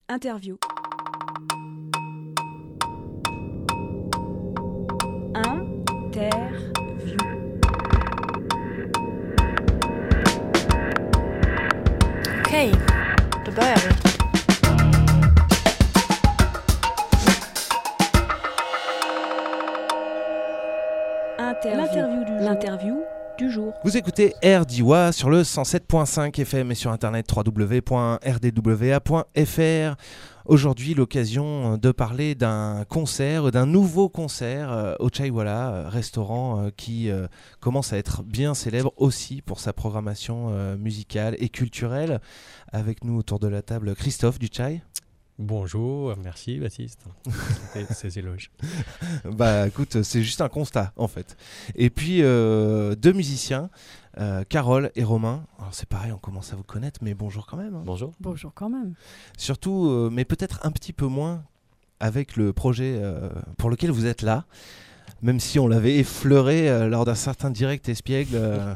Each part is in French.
Interview. Interview. Okej, då börjar vi. L'interview du jour. Vous écoutez RDWA sur le 107.5 FM et sur internet www.rdwa.fr. Aujourd'hui, l'occasion de parler d'un nouveau concert au Chaiwala, restaurant qui commence à être bien célèbre aussi pour sa programmation musicale et culturelle. Avec nous autour de la table, Christophe du Chai. Bonjour, merci Baptiste, ces éloges. Bah écoute, c'est juste un constat en fait. Et puis deux musiciens, Carole et Romain. Alors c'est pareil, on commence à vous connaître, mais bonjour quand même. Hein. Bonjour. Bonjour quand même. Surtout, mais peut-être un petit peu moins avec le projet pour lequel vous êtes là, même si on l'avait effleuré lors d'un certain direct espiègle.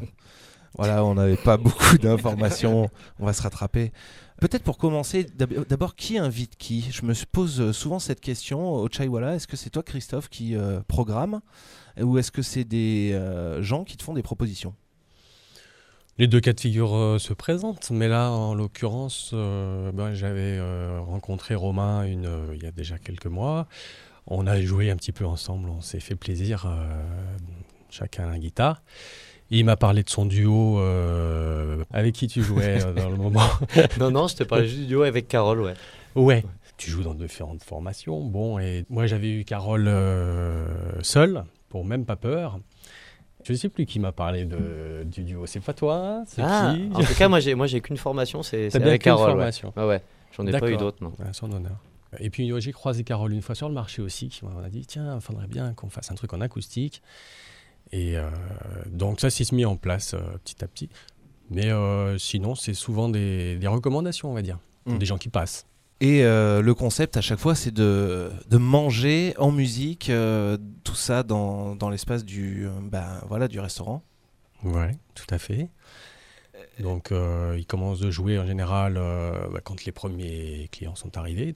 Voilà, on n'avait pas beaucoup d'informations, on va se rattraper. Peut-être pour commencer, d'abord, qui invite qui ? Je me pose souvent cette question au Chaiwala. Est-ce que c'est toi, Christophe, qui programme ou est-ce que c'est des gens qui te font des propositions ? Les deux cas de figure se présentent, mais là, en l'occurrence, j'avais rencontré Romain il y a déjà quelques mois. On a joué un petit peu ensemble, on s'est fait plaisir, chacun à la guitare. Il m'a parlé de son duo avec qui tu jouais dans le moment. Non, je te parlais juste du duo avec Carole, ouais. Ouais, tu joues dans différentes formations. Bon, et moi j'avais eu Carole seule, pour Même pas peur. Je ne sais plus qui m'a parlé du duo. C'est pas toi, c'est qui ? En tout cas, moi j'ai qu'une formation, c'est T'as bien avec qu'une Carole. formation. Ouais. J'en ai pas eu d'autres, non. Ouais, son honneur. Et puis j'ai croisé Carole une fois sur le marché aussi, qui m'a dit tiens, il faudrait bien qu'on fasse un truc en acoustique. Et donc ça s'est mis en place petit à petit. Mais sinon, c'est souvent des recommandations, on va dire, des gens qui passent. Et le concept à chaque fois, c'est de manger en musique, tout ça dans l'espace du restaurant. Ouais, tout à fait. Donc ils commencent de jouer en général quand les premiers clients sont arrivés.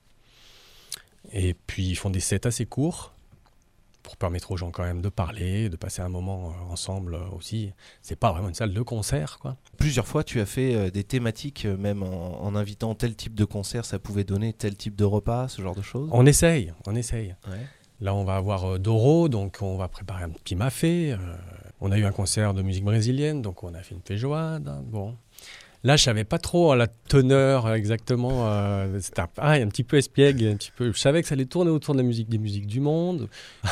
Et puis ils font des sets assez courts, pour permettre aux gens quand même de parler, de passer un moment ensemble aussi. C'est pas vraiment une salle de concert, quoi. Plusieurs fois, tu as fait des thématiques, même en invitant tel type de concert, ça pouvait donner tel type de repas, ce genre de choses. On essaye. Ouais. Là, on va avoir Doro, donc on va préparer un petit mafé. On a eu un concert de musique brésilienne, donc on a fait une feijoada. Bon. Là, je savais pas trop la teneur exactement. C'était un petit peu espiègle, je savais que ça allait tourner autour de des musiques du monde.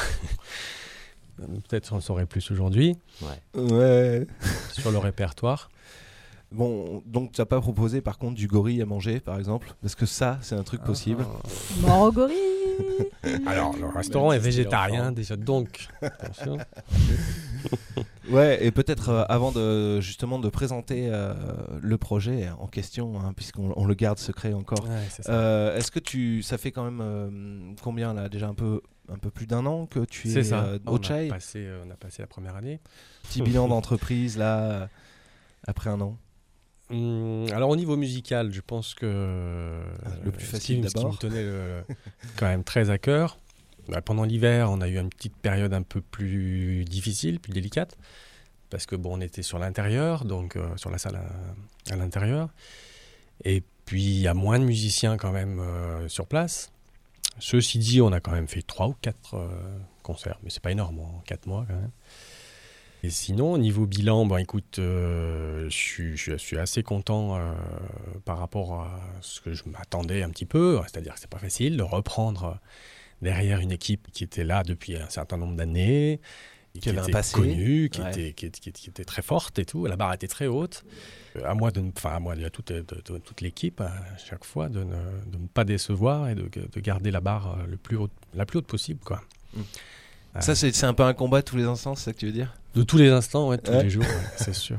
Peut-être on saurait plus aujourd'hui. Ouais. Sur le répertoire. Bon, donc tu n'as pas proposé par contre du gorille à manger, par exemple, parce que ça, c'est un truc possible. Mort au gorille. Alors, le restaurant est végétarien déjà, donc attention. Ouais, et peut-être avant de présenter le projet en question, hein, puisqu'on le garde secret encore. Ouais, c'est ça. Est-ce que ça fait quand même combien là, déjà un peu plus d'un an que tu es au Chai ? On a passé la première année. Petit bilan d'entreprise là, après un an. Alors au niveau musical, je pense que le plus facile ce qui d'abord. me tenait quand même très à cœur. Pendant l'hiver, on a eu une petite période un peu plus difficile, plus délicate, parce que on était sur l'intérieur, donc sur la salle à l'intérieur, et puis il y a moins de musiciens quand même sur place. Ceci dit, on a quand même fait 3 ou 4 concerts, mais c'est pas énorme en 4 mois quand même. Et sinon, au niveau bilan, écoute, je suis assez content par rapport à ce que je m'attendais un petit peu. C'est-à-dire que c'est pas facile de reprendre derrière une équipe qui était là depuis un certain nombre d'années, qui était connue, qui était très forte et tout. La barre était très haute. À moi à toute l'équipe, à chaque fois, de ne pas décevoir et de garder la barre la plus haute possible, quoi. Ça, c'est un peu un combat tous les instants, c'est ça que tu veux dire ? De tous les instants, tous les jours, c'est sûr.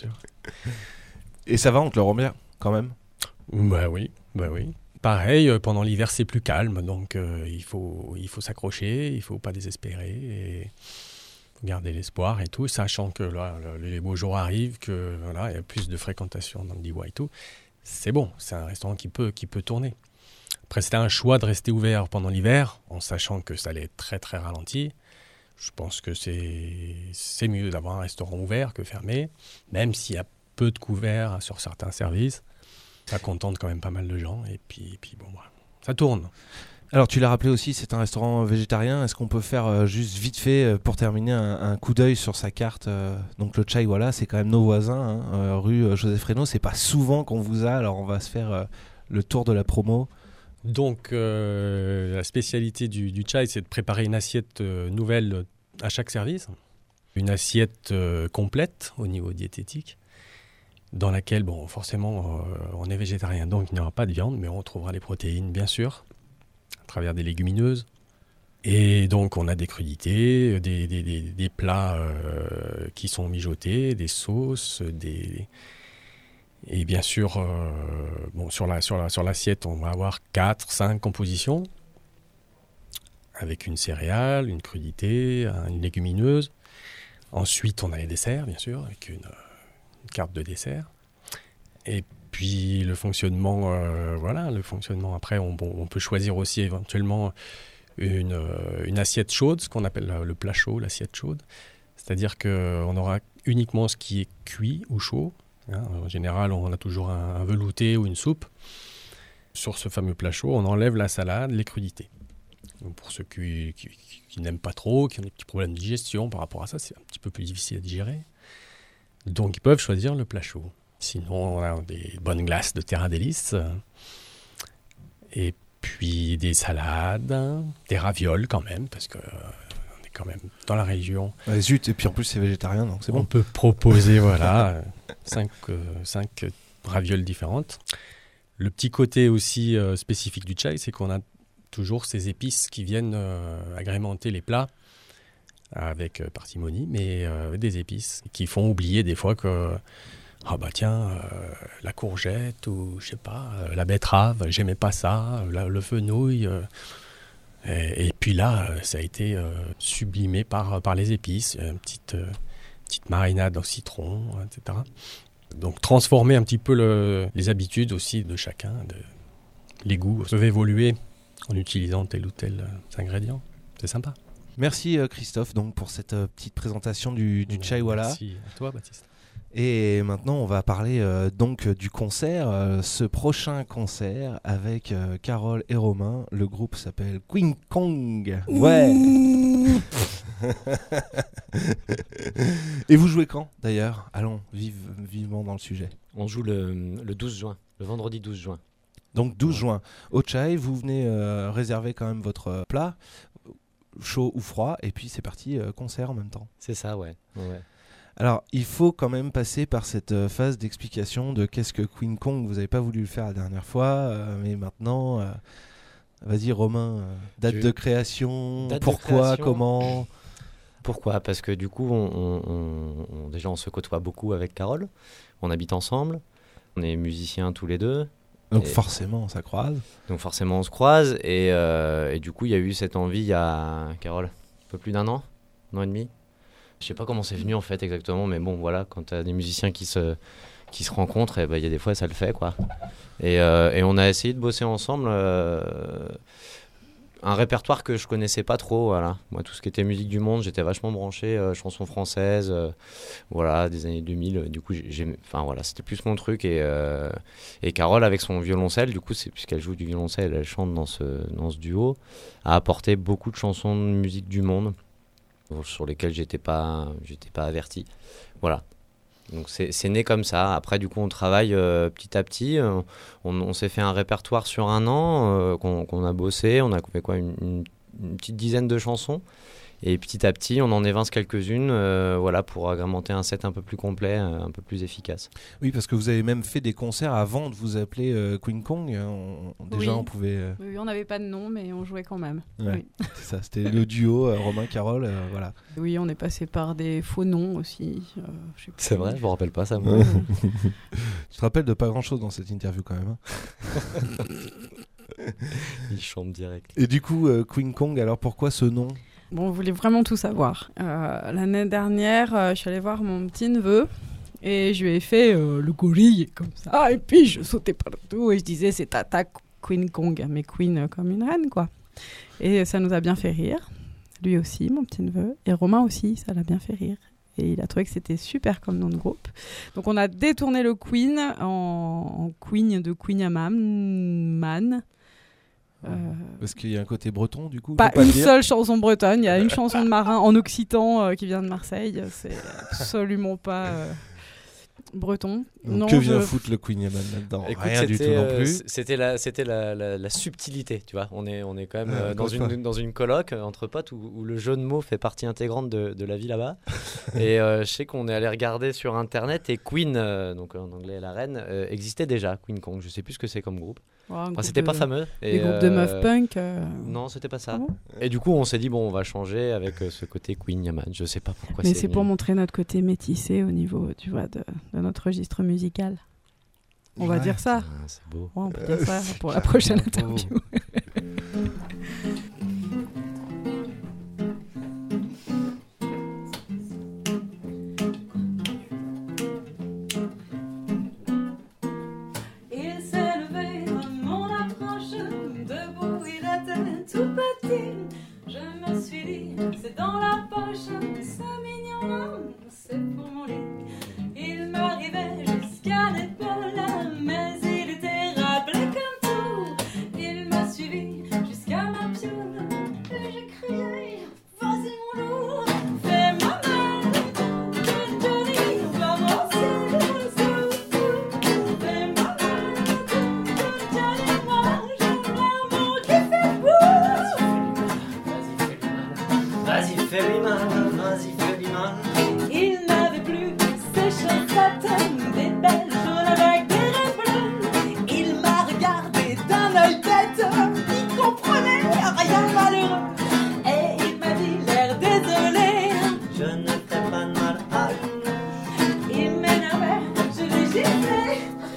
Et ça va, on te le remet quand même ? Bah oui. Pareil, pendant l'hiver, c'est plus calme, donc il faut s'accrocher, il ne faut pas désespérer et garder l'espoir et tout, sachant que là, les beaux jours arrivent, que voilà, il y a plus de fréquentation dans le DIWA et tout. C'est bon, c'est un restaurant qui peut tourner. Après, c'était un choix de rester ouvert pendant l'hiver, en sachant que ça allait être très très ralenti. Je pense que c'est mieux d'avoir un restaurant ouvert que fermé, même s'il y a peu de couverts sur certains services. Ça contente quand même pas mal de gens, et puis bon, voilà. Ça tourne. Alors tu l'as rappelé aussi, c'est un restaurant végétarien. Est-ce qu'on peut faire juste vite fait, pour terminer, un coup d'œil sur sa carte donc le Chai Wala, c'est quand même nos voisins, hein, rue Joseph Reynaud. C'est pas souvent qu'on vous a, alors on va se faire le tour de la promo. Donc la spécialité du Chai, c'est de préparer une assiette nouvelle à chaque service. Une assiette complète au niveau diététique, dans laquelle, bon, forcément, on est végétarien, donc il n'y aura pas de viande, mais on trouvera les protéines, bien sûr, à travers des légumineuses. Et donc, on a des crudités, des plats qui sont mijotés, des sauces, et bien sûr, bon, sur l'assiette, on va avoir 4-5 compositions, avec une céréale, une crudité, une légumineuse. Ensuite, on a les desserts, bien sûr, avec une carte de dessert. Et puis le fonctionnement, après on peut choisir aussi éventuellement une assiette chaude, ce qu'on appelle le plat chaud, l'assiette chaude. C'est-à-dire qu'on aura uniquement ce qui est cuit ou chaud. Hein. En général, on a toujours un velouté ou une soupe. Sur ce fameux plat chaud, on enlève la salade, les crudités. Donc pour ceux qui n'aiment pas trop, qui ont des petits problèmes de digestion par rapport à ça, c'est un petit peu plus difficile à digérer. Donc ils peuvent choisir le plat chaud. Sinon, on a des bonnes glaces de Terra Délice. Et puis des salades, des ravioles quand même, parce qu'on est quand même dans la région. Zut, et puis en plus c'est végétarien, donc c'est bon. On peut proposer 5 ravioles différentes. Le petit côté aussi spécifique du Chai, c'est qu'on a toujours ces épices qui viennent agrémenter les plats avec parcimonie, mais des épices qui font oublier des fois que la courgette ou je sais pas, la betterave, j'aimais pas ça, le fenouil, et puis là ça a été sublimé par les épices, une petite marinade au citron, etc. Donc transformer un petit peu les habitudes aussi de chacun, les goûts peuvent évoluer en utilisant tel ou tel ingrédient, c'est sympa. Merci Christophe donc pour cette petite présentation du Chai Wala. Merci à toi Baptiste. Et maintenant on va parler donc du concert, ce prochain concert avec Carole et Romain. Le groupe s'appelle King Kong. Ouais. Et vous jouez quand d'ailleurs? Allons vivement dans le sujet. On joue le 12 juin, le vendredi 12 juin. Donc 12 juin au Chai, vous venez réserver quand même votre plat, chaud ou froid, et puis c'est parti, concert en même temps. C'est ça, ouais. Alors, il faut quand même passer par cette phase d'explication de qu'est-ce que King Kong. Vous n'avez pas voulu le faire la dernière fois, mais maintenant, vas-y Romain, date de création, pourquoi, comment? Pourquoi? Parce que du coup, déjà on se côtoie beaucoup avec Carole, on habite ensemble, on est musiciens tous les deux. Donc forcément, on se croise. Donc forcément, on se croise, et du coup, il y a eu cette envie il y a, Carole, un peu plus d'un an et demi. Je sais pas comment c'est venu en fait exactement, mais bon voilà, quand tu as des musiciens qui se rencontrent, il y a des fois ça le fait quoi. Et on a essayé de bosser ensemble un répertoire que je connaissais pas trop, voilà. Moi tout ce qui était musique du monde, j'étais vachement branché chansons françaises, voilà, des années 2000. Du coup c'était plus mon truc et Carole avec son violoncelle, du coup puisqu'elle joue du violoncelle, elle chante dans ce duo, a apporté beaucoup de chansons de musique du monde sur lesquels j'étais pas averti, voilà. Donc c'est né comme ça. Après du coup on travaille petit à petit, on s'est fait un répertoire sur un an qu'on a bossé, on a fait quoi, une petite dizaine de chansons, et petit à petit on en évince quelques-unes voilà, pour agrémenter un set un peu plus complet, un peu plus efficace. Oui, parce que vous avez même fait des concerts avant de vous appeler King Kong. On pouvait... Oui, on n'avait pas de nom, mais on jouait quand même. Ouais, oui. C'est ça, c'était le duo Romain-Carole, voilà. Oui, on est passé par des faux noms aussi. Je sais plus. C'est vrai, je me rappelle pas ça moi. Je te rappelle de pas grand-chose dans cette interview quand même. Il chante direct. Et du coup, King Kong, alors pourquoi ce nom ? Bon, on voulait vraiment tout savoir. L'année dernière, je suis allée voir mon petit-neveu et je lui ai fait le gorille comme ça. Et puis, je sautais partout et je disais, c'est Tata Queen Kong, mais Queen comme une reine, quoi. Et ça nous a bien fait rire. Lui aussi, mon petit-neveu. Et Romain aussi, ça l'a bien fait rire. Et il a trouvé que c'était super comme nom de groupe. Donc on a détourné le Queen en Queen de Queen Man. Parce qu'il y a un côté breton, du coup. Pas faut le une dire. seule chanson bretonne. Il y a une chanson de marin en occitan qui vient de Marseille. C'est absolument pas breton. Donc, Non, que vient foutre le Queen Yaman là-dedans? Écoute, Rien du tout non plus. C'était la subtilité, tu vois. On est quand même dans une coloc entre potes où le jeu de mots fait partie intégrante de la vie là-bas. Et je sais qu'on est allé regarder sur internet et Queen, donc en anglais la reine, existait déjà. Queen Kong, je sais plus ce que c'est comme groupe. C'était pas fameux. Des groupes de meufs punk. Non, c'était pas ça. Ah bon. Et du coup, on s'est dit bon, on va changer avec ce côté Queen Yaman. Je sais pas pourquoi. Mais c'est pour montrer notre côté métissé au niveau, tu vois, de notre registre musical. On va dire ça. Ah, c'est beau. Ouais, on peut dire ça pour la prochaine interview. Il s'est levé à mon approche, debout il était tout petit. Je me suis dit, c'est dans la poche, c'est mignon, non, c'est pour mon lit. Il m'arrivait jusqu'à l'épaule, mais il était rappelé comme tout. Il m'a suivi jusqu'à ma piole, et j'ai crié, vas-y mon loup, fais-moi mal, Johnny, va m'en fais-moi mal, Johnny, moi j'aime l'amour qui fait boum. Vas-y, fais-lui mal, vas-y, fais-lui mal. Il n'avait plus ses chaussettes, des belles jaunes avec des raies bleues. Il m'a regardé d'un œil bête, il comprenait rien malheureux. Et il m'a dit l'air désolé, Je ne fais pas de mal à lui. il m'énervait, je l'ai giflé.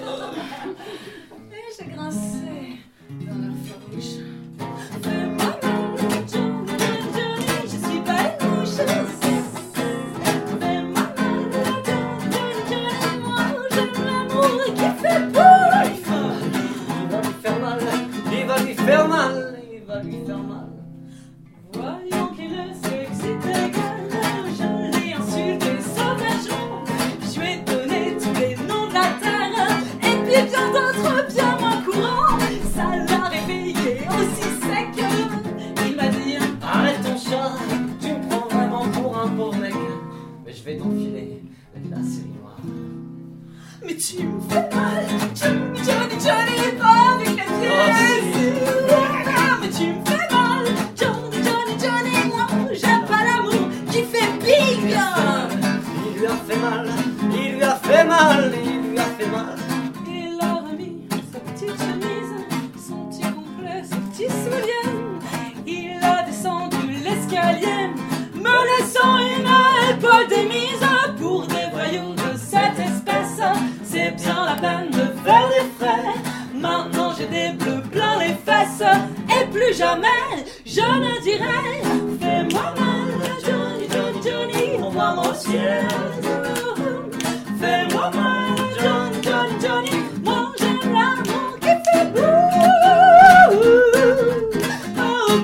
Et j'ai grincé dans la farouche. Fais-moi mal, Johnny, je suis pas une mouche. Fais-moi mal, Johnny, moi j'aime l'amour qui fait boum. Il va lui faire mal, il va lui faire mal, il va lui faire mal. Voyons qu'il ne s'excitait guère, je l'ai insulté sauvagement. Je lui ai donné tous les noms de la terre, et puis bien d'autres bien moins courants. Ça l'a réveillé aussi sec. Il m'a dit, Arrête ton chat, tu me prends vraiment pour un pauvre mec. Mais je vais t'enfiler la série noire. mais tu me fais mal, Johnny, pas avec les pieds. Ah, mais tu me fais mal, Johnny, moi j'aime pas l'amour qui fait big. Il lui a fait mal, il lui a fait mal, il lui a fait mal. Il a remis sa petite chemise, son petit complet, ses petits souliers. Il a descendu l'escalier, me laissant une épaule démise. Pour des voyous de cette espèce, c'est bien la peine de faire des frais. Maintenant j'ai des bleus plein les fesses, et plus jamais je ne dirai fais-moi mal, Johnny, envoie-moi au ciel. Fais-moi mal, Johnny, moi j'aime l'amour qui fait boum. Oh,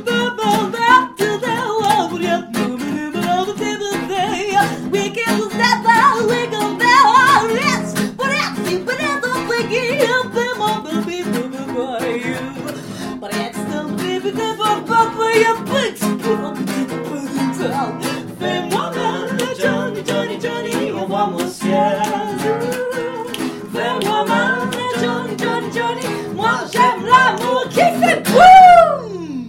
we can step out, we can go out, yes. But I don't think you feel more baby, but it's still baby, for your big fais-moi mal, Johnny, envoie-moi au ciel. Fais-moi mal, Johnny, moi j'aime l'amour qui fait boum.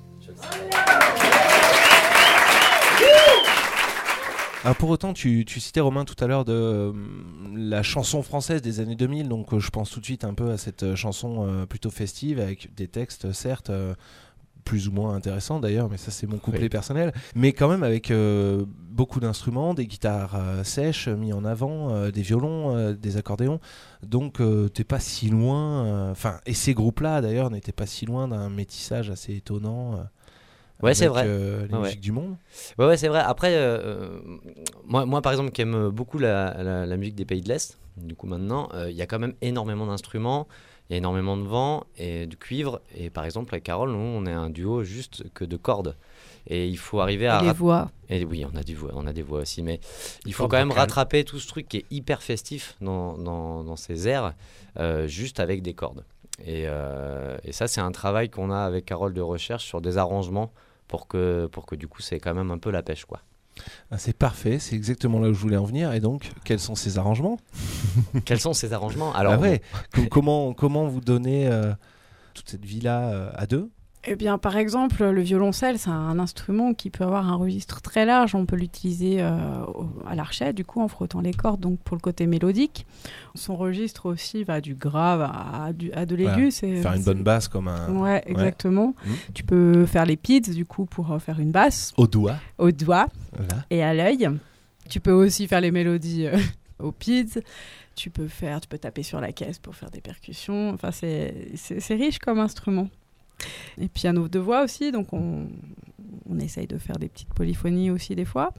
Ah, pour autant, tu citais Romain tout à l'heure de la chanson française des années 2000, donc je pense tout de suite un peu à cette chanson plutôt festive avec des textes certes plus ou moins intéressants d'ailleurs, mais ça c'est mon couplet personnel, mais quand même avec beaucoup d'instruments, des guitares sèches mis en avant, des violons, des accordéons, donc t'es pas si loin, et ces groupes-là d'ailleurs n'étaient pas si loin d'un métissage assez étonnant. Ouais, c'est vrai. Les musiques du monde. Ouais, c'est vrai. Après, moi, par exemple, qui aime beaucoup la musique des pays de l'Est, du coup, maintenant, il y a quand même énormément d'instruments. il y a énormément de vent et de cuivre. Et par exemple, avec Carole, nous, on est un duo juste que de cordes. Et il faut arriver à... Les voix. Et oui, on a des voix aussi, mais il faut Cordes quand même vocales. rattraper tout ce truc qui est hyper festif dans ces airs, juste avec des cordes. Et ça, c'est un travail qu'on a avec Carole de recherche sur des arrangements pour que du coup, c'est quand même un peu la pêche, quoi. Ah, c'est parfait, c'est exactement là où je voulais en venir. Et donc, quels sont ces arrangements ? Quels sont ces arrangements ? Alors, Ah ouais. Comment vous donnez toute cette vie-là à deux ? Eh bien, par exemple, le violoncelle, c'est un instrument qui peut avoir un registre très large. On peut l'utiliser à l'archet, du coup, en frottant les cordes, donc pour le côté mélodique. Son registre aussi va du grave à de l'aigu. Voilà. Faire une bonne basse comme un... Ouais, exactement. Mmh. Tu peux faire les pids, du coup, pour faire une basse Au doigt. au doigt Voilà. et à l'œil. Tu peux aussi faire les mélodies aux pids. Tu peux taper sur la caisse pour faire des percussions. Enfin, c'est riche comme instrument. Et piano de voix aussi, donc on essaye de faire des petites polyphonies aussi des fois.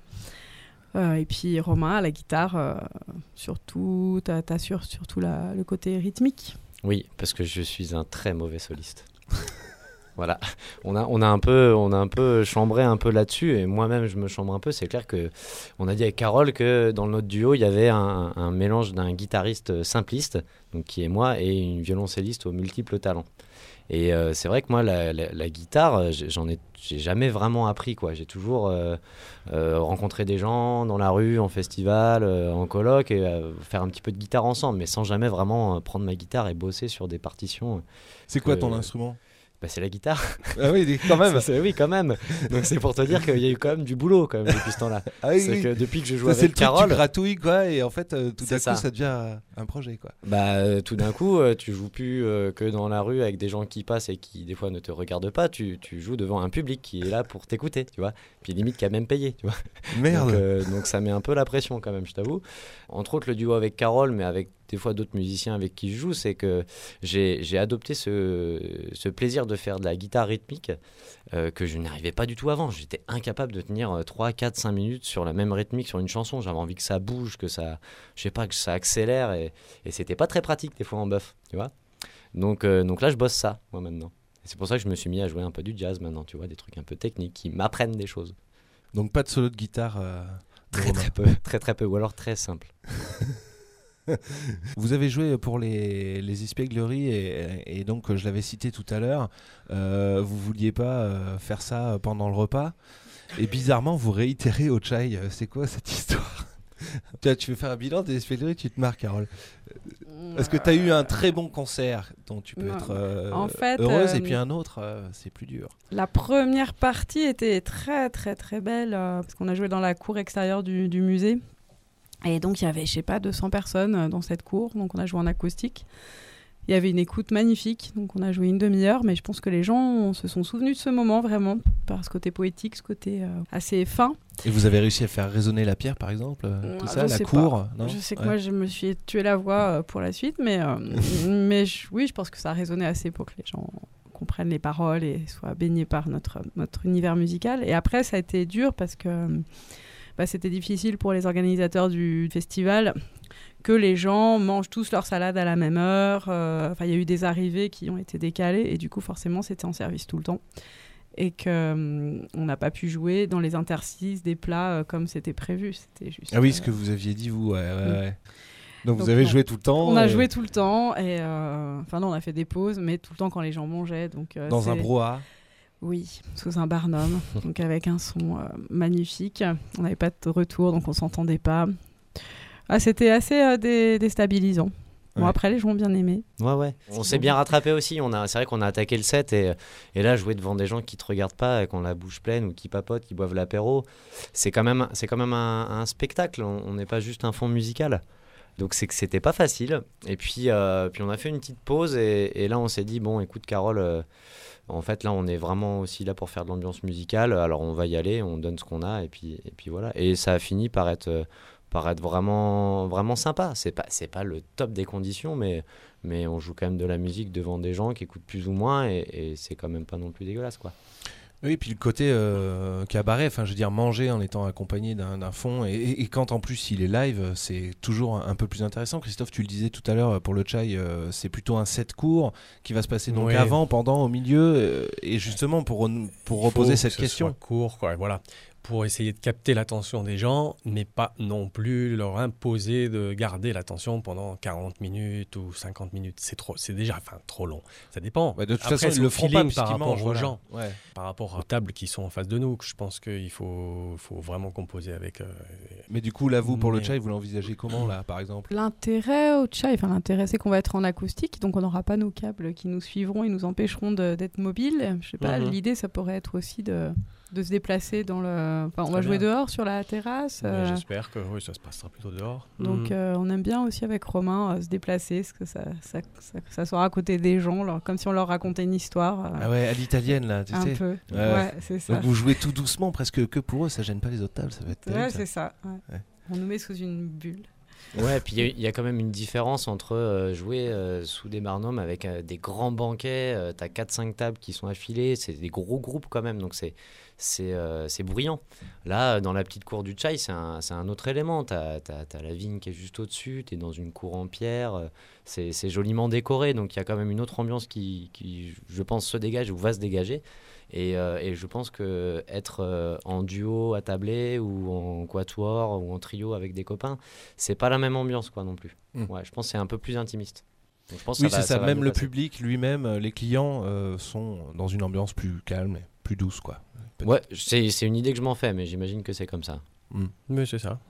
Et puis Romain à la guitare, surtout, t'assures surtout le côté rythmique. oui, parce que je suis un très mauvais soliste. Voilà, on a un peu chambré un peu là-dessus, et moi-même je me chambre un peu. C'est clair que on a dit avec Carole que dans notre duo il y avait un mélange d'un guitariste simpliste, donc qui est moi, et une violoncelliste aux multiples talents. Et c'est vrai que moi la guitare, j'ai jamais vraiment appris, quoi. J'ai toujours rencontré des gens dans la rue, en festival, en coloc, et faire un petit peu de guitare ensemble, mais sans jamais vraiment prendre ma guitare et bosser sur des partitions. C'est quoi ton instrument ? Bah, c'est la guitare. Ah oui, quand même. Oui, quand même. Donc c'est pour te dire qu'il y a eu quand même du boulot quand même depuis ce temps-là. Ah oui, C'est oui. que depuis que je joue Ça, c'est le avec truc que tu Carole, gratouilles, quoi, et en fait, tout C'est d'un ça. coup, ça devient un projet, quoi. tout d'un coup, tu joues plus que dans la rue avec des gens qui passent et qui des fois ne te regardent pas. Tu joues devant un public qui est là pour t'écouter, tu vois. Puis limite qui a même payé, tu vois. Merde. Donc ça met un peu la pression quand même, je t'avoue. Entre autres le duo avec Carole, mais avec des fois d'autres musiciens avec qui je joue, c'est que j'ai adopté ce plaisir de faire de la guitare rythmique que je n'arrivais pas du tout avant. J'étais incapable de tenir 3, 4, 5 minutes sur la même rythmique sur une chanson. J'avais envie que ça bouge, que ça accélère, et c'était pas très pratique des fois en bœuf, tu vois. Donc là je bosse ça, moi, maintenant. Et c'est pour ça que je me suis mis à jouer un peu du jazz maintenant, tu vois, des trucs un peu techniques qui m'apprennent des choses. Donc, pas de solo de guitare. de Romain. Très peu, ou alors très simple. Vous avez joué pour les espiègleries, et donc je l'avais cité tout à l'heure. Vous vouliez pas faire ça pendant le repas, et bizarrement vous réitérez au chai. C'est quoi cette histoire? Tu veux faire un bilan des espiègleries, tu te marres, Carole. Est-ce que tu as eu un très bon concert dont tu peux Non. être En fait, heureuse, et puis un autre, c'est plus dur? La première partie était très très très belle parce qu'on a joué dans la cour extérieure du musée. Et donc il y avait, je sais pas, 200 personnes dans cette cour, donc on a joué en acoustique. Il y avait une écoute magnifique, donc on a joué une demi-heure, mais je pense que les gens se sont souvenus de ce moment vraiment, par ce côté poétique, ce côté assez fin. Et vous avez réussi à faire résonner la pierre, par exemple, tout ça, Je la sais cour, non? Je sais que Ouais. moi je me suis tué la voix pour la suite, mais, oui, je pense que ça a résonné assez pour que les gens comprennent les paroles et soient baignés par notre univers musical. Et après ça a été dur parce que c'était difficile pour les organisateurs du festival que les gens mangent tous leur salade à la même heure. Il y a eu des arrivées qui ont été décalées et du coup, forcément, c'était en service tout le temps. Et qu'on n'a pas pu jouer dans les interstices des plats comme c'était prévu. C'était juste, Ah oui, ce que vous aviez dit, vous. Ouais. Donc vous Donc, avez non. joué tout le temps. On a et joué tout le temps. Et non, on a fait des pauses, mais tout le temps quand les gens mangeaient. Donc, dans un brouhaha. Oui, sous un barnum, donc avec un son magnifique. On n'avait pas de retour, donc on s'entendait pas. Ah, c'était assez déstabilisant. Bon, Ouais. après, les gens ont bien aimé. Ouais. On s'est bien rattrapé aussi. C'est vrai qu'on a attaqué le set, et là, jouer devant des gens qui te regardent pas, et qui ont la bouche pleine, ou qui papotent, qui boivent l'apéro, c'est quand même un spectacle. On n'est pas juste un fond musical. Donc c'est que c'était pas facile. Et puis on a fait une petite pause, et là on s'est dit, bon, écoute Carole, en fait là on est vraiment aussi là pour faire de l'ambiance musicale, alors on va y aller, on donne ce qu'on a, et puis voilà. Et ça a fini par être vraiment, vraiment sympa. C'est pas le top des conditions, mais on joue quand même de la musique devant des gens qui écoutent plus ou moins, et c'est quand même pas non plus dégueulasse, quoi. Oui, puis le côté cabaret, enfin je veux dire manger en étant accompagné d'un fond, et quand en plus il est live, c'est toujours un peu plus intéressant. Christophe, tu le disais tout à l'heure pour le chai, c'est plutôt un set court qui va se passer donc Ouais. avant, pendant, au milieu, et justement pour reposer cette que ce question. soit court, quoi, voilà. Pour essayer de capter l'attention des gens, mais pas non plus leur imposer de garder l'attention pendant 40 minutes ou 50 minutes. C'est déjà trop long. Ça dépend. Bah, de toute Après, façon, c'est ils le au feront feeling pas par puisqu'ils rapport mangent, aux voilà. gens, Ouais. par rapport aux tables qui sont en face de nous. Je pense qu'il faut vraiment composer avec. Mais du coup, là, vous, pour le Mais- chai, vous l'envisagez comment, là, par exemple? L'intérêt au chai, l'intérêt c'est qu'on va être en acoustique, donc on n'aura pas nos câbles qui nous suivront et nous empêcheront d'être mobiles. Je sais pas, l'idée ça pourrait être aussi de se déplacer dans le... Enfin, on va Très jouer bien. dehors sur la terrasse. Mais j'espère que oui, ça se passera plutôt dehors. Donc on aime bien aussi avec Romain se déplacer, parce que ça sera à côté des gens, comme si on leur racontait une histoire. Ah ouais, à l'italienne, là, tu un sais. peu. Ouais. Ouais, c'est ça. Donc vous jouez tout doucement, presque que pour eux, ça gêne pas les autres tables, ça va être terrible, Ouais, ça. c'est ça. Ouais. Ouais. On nous met sous une bulle. Ouais, puis il y a quand même une différence entre jouer sous des barnums avec des grands banquets, t'as 4-5 tables qui sont affilées, c'est des gros groupes quand même, donc c'est bruyant. Là, dans la petite cour du chai, c'est un autre élément, t'as la vigne qui est juste au-dessus, t'es dans une cour en pierre, c'est joliment décoré, donc il y a quand même une autre ambiance qui, je pense, se dégage ou va se dégager. Et je pense que être en duo attablé ou en quatuor ou en trio avec des copains, c'est pas la même ambiance quoi non plus. Ouais, je pense que c'est un peu plus intimiste. Donc, je pense que Oui, c'est ça. va Même mieux le passer. public lui-même, les clients sont dans une ambiance plus calme et plus douce, quoi. Ouais, c'est une idée que je m'en fais, mais j'imagine que c'est comme ça. Mais c'est ça.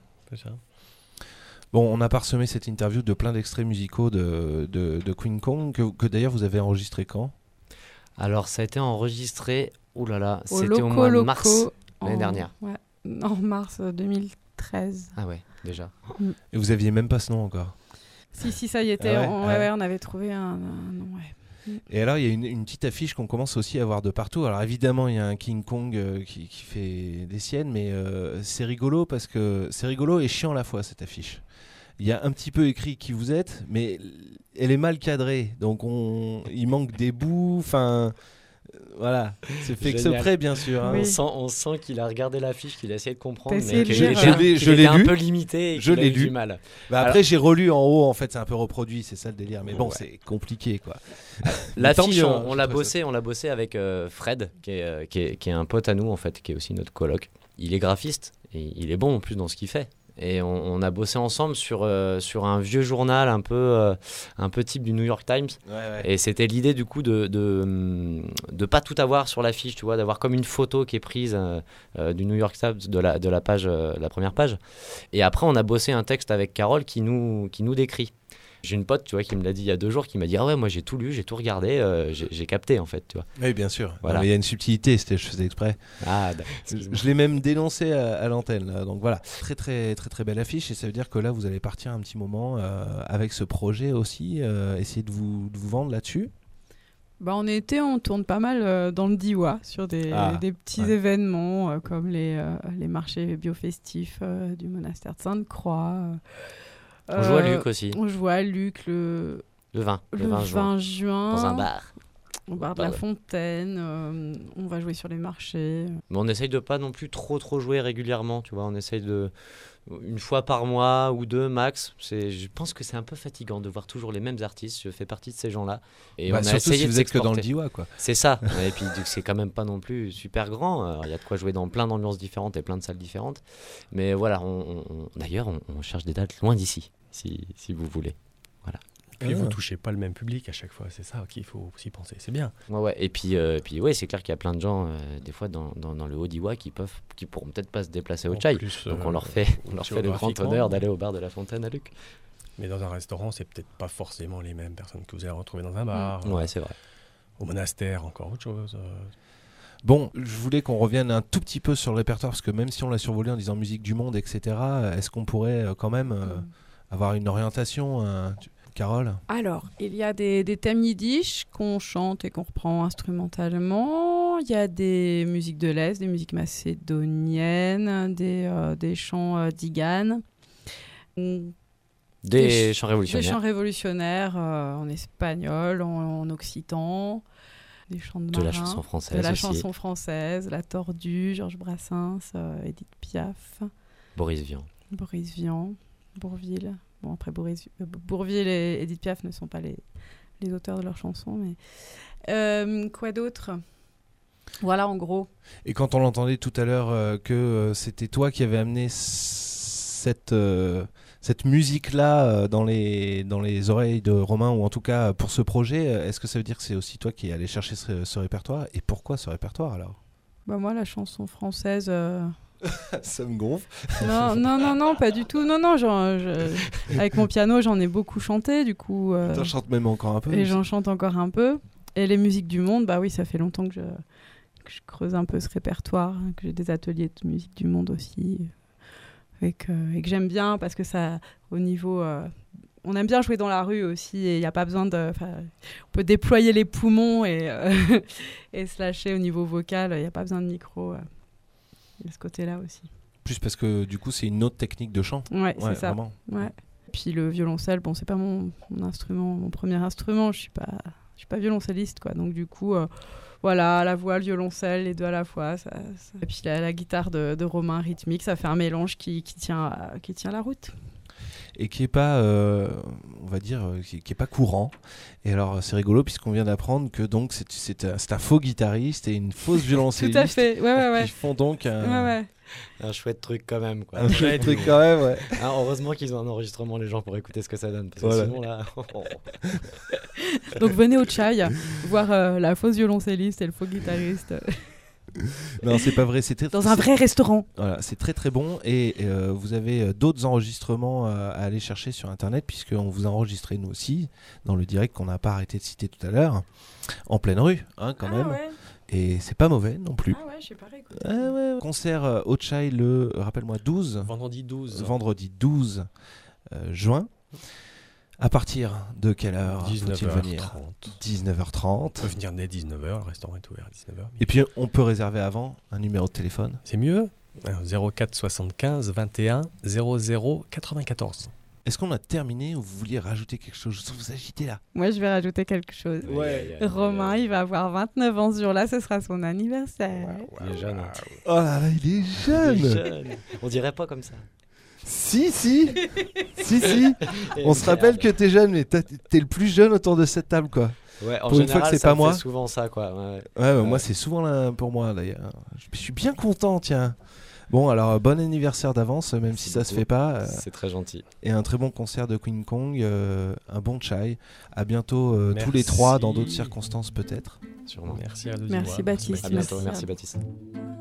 Bon, on a parsemé cette interview de plein d'extraits musicaux de Queen Kong, que d'ailleurs vous avez enregistré quand? Alors ça a été enregistré, Au c'était Loco au mois de Loco, mars l'année dernière. Ouais, en mars 2013. Ah ouais, déjà. Et vous aviez même pas ce nom encore. Si, ça y était. Ah ouais, On avait trouvé un nom, ouais. Et alors, il y a une petite affiche qu'on commence aussi à voir de partout. Alors évidemment, il y a un King Kong qui fait des siennes, mais c'est rigolo parce que c'est rigolo et chiant à la fois, cette affiche. Il y a un petit peu écrit qui vous êtes, mais elle est mal cadrée. Donc il manque des bouts, enfin... Voilà, c'est fait Génial. exprès bien sûr. Hein. Oui. On sent qu'il a regardé l'affiche, qu'il a essayé de comprendre, T'as essayé mais de qu'il lire, était, je qu'il l'ai était un lu. peu limité et Je qu'il a l'ai eu lu. du mal. Bah après, j'ai relu en haut, en fait, c'est un peu reproduit, c'est ça le délire. Mais bon, Ouais. c'est compliqué quoi. L'affiche, Tant mieux, hein, on l'a bossé avec Fred, qui est un pote à nous en fait, qui est aussi notre coloc. Il est graphiste et il est bon en plus dans ce qu'il fait. Et on a bossé ensemble sur un vieux journal un peu type du New York Times. Ouais. Et c'était l'idée du coup de pas tout avoir sur l'affiche, tu vois, d'avoir comme une photo qui est prise du New York Times de la page, la première page. Et après, on a bossé un texte avec Carole qui nous décrit. J'ai une pote, tu vois, qui me l'a dit il y a 2 jours, qui m'a dit ah ouais, moi j'ai tout lu, j'ai tout regardé, j'ai capté en fait, tu vois. Oui, bien sûr. Voilà. Non, mais il y a une subtilité, je faisais exprès. Ah, excuse-moi. Je l'ai même dénoncé à l'antenne. Là. Donc voilà, très très très très belle affiche. Et ça veut dire que là, vous allez partir un petit moment avec ce projet aussi, essayer de vous vendre là-dessus. Bah, en été, on tourne pas mal dans le Diois sur des petits événements comme les marchés biofestifs du monastère de Sainte-Croix. On joue à Luc aussi, On joue à Luc le 20 juin dans un bar. au bar de la Fontaine. On va jouer sur les marchés. Mais on essaye de pas non plus trop jouer régulièrement, tu vois. On essaye de une fois par mois ou 2 max. Je pense que c'est un peu fatigant de voir toujours les mêmes artistes. Je fais partie de ces gens-là. Et on a surtout essayé si de vous êtes que dans le s'exporter. Diois, quoi. C'est ça. Et puis c'est quand même pas non plus super grand. Alors, il y a de quoi jouer dans plein d'ambiances différentes et plein de salles différentes. Mais voilà, d'ailleurs, on cherche des dates loin d'ici, si vous voulez. Voilà. Et vous touchez pas le même public à chaque fois, c'est ça qu'il faut aussi penser, c'est bien. Ouais. Et puis ouais, c'est clair qu'il y a plein de gens, des fois dans le Haut-Diois, qui pourront peut-être pas se déplacer au En chai. plus, Donc on leur fait le grand honneur d'aller au bar de la Fontaine à Luc. Mais dans un restaurant, c'est peut-être pas forcément les mêmes personnes que vous allez retrouver dans un bar. Ouais, c'est vrai. Au monastère, encore autre chose. Bon, je voulais qu'on revienne un tout petit peu sur le répertoire, parce que même si on l'a survolé en disant musique du monde, etc., est-ce qu'on pourrait quand même avoir une orientation, Carole? Alors, il y a des thèmes yiddish qu'on chante et qu'on reprend instrumentalement. Il y a des musiques de l'Est, des musiques macédoniennes, des chants d'Igan. Des chants révolutionnaires. Des chants révolutionnaires en espagnol, en occitan. des chants de De la marins, chanson française de la aussi. chanson française, La Tordue, Georges Brassens, Édith Piaf, Boris Vian. Boris Vian, Bourvil. Bon, après, Bourvil et Édith Piaf ne sont pas les auteurs de leurs chansons, mais... quoi d'autre ? Voilà, en gros. Et quand on l'entendait tout à l'heure que c'était toi qui avais amené cette musique-là dans les oreilles de Romain, ou en tout cas pour ce projet, est-ce que ça veut dire que c'est aussi toi qui es allé chercher ce répertoire ? Et pourquoi ce répertoire alors ? Bah moi, la chanson française... Ça me gonfle. Non, pas du tout. Non, avec mon piano, j'en ai beaucoup chanté, du coup... T'en chantes même encore un peu. Et j'en chante encore un peu. Et les musiques du monde, bah oui, ça fait longtemps que je creuse un peu ce répertoire, que j'ai des ateliers de musique du monde aussi, et que j'aime bien, parce que ça, au niveau... on aime bien jouer dans la rue aussi, et il n'y a pas besoin de... On peut déployer les poumons et se lâcher au niveau vocal, il n'y a pas besoin de micro. De ce côté-là aussi. Plus parce que du coup, c'est une autre technique de chant. Ouais, c'est ça. Vraiment. Ouais. Puis le violoncelle, bon, c'est pas mon instrument, mon premier instrument. Je suis pas violoncelliste, quoi. Donc du coup, voilà, la voix, le violoncelle, les deux à la fois. Et puis la guitare de Romain rythmique, ça fait un mélange qui tient la route. Et qui est pas, on va dire, qui est pas courant. Et alors, c'est rigolo puisqu'on vient d'apprendre que donc c'est un faux guitariste et une fausse violoncelliste. Tout à fait, ouais. Qui font donc Ouais. Un chouette truc quand même, quoi. un chouette truc quand même, ouais. Hein, heureusement qu'ils ont un enregistrement, les gens, pour écouter ce que ça donne. Parce que Voilà. sinon, là... Donc venez au Chai, voir la fausse violoncelliste et le faux guitariste Non, c'est pas vrai. dans un vrai restaurant. Voilà, c'est très très bon. Et vous avez d'autres enregistrements à aller chercher sur Internet, puisqu'on vous a enregistré nous aussi dans le direct qu'on n'a pas arrêté de citer tout à l'heure, en pleine rue, hein, quand même. Ouais. Et c'est pas mauvais non plus. Ah ouais, je sais pas réécouter. Ouais. Concert au Chai rappelle-moi, 12. Vendredi 12. Vendredi 12 juin. À partir de quelle heure faut-il venir ? 19h30. On peut venir dès 19h, le restaurant est ouvert à 19h. Et puis on peut réserver avant un numéro de téléphone. C'est mieux. 04 75 21 00 94. Est-ce qu'on a terminé ou vous vouliez rajouter quelque chose ? Je sens vous agiter là. Moi, je vais rajouter quelque chose. Romain, il va avoir 29 ans ce jour-là, ce sera son anniversaire. Il est jeune. Hein. Oh là là, il est Il jeune. est jeune. On dirait pas comme ça. Si. On se rappelle que t'es jeune, mais t'es le plus jeune autour de cette table, quoi. Ouais, en Pour une général, fois que c'est ça pas me moi. fait souvent ça, quoi. Ouais, moi c'est souvent là pour moi d'ailleurs. Je suis bien content, tiens. Bon, alors bon anniversaire d'avance, même si ça se fait pas. C'est très gentil. Et un très bon concert de King Kong, un bon chai. À bientôt tous les Merci. trois dans d'autres circonstances peut-être. Sûrement. Merci à Merci, Baptiste. À bientôt. Merci Baptiste.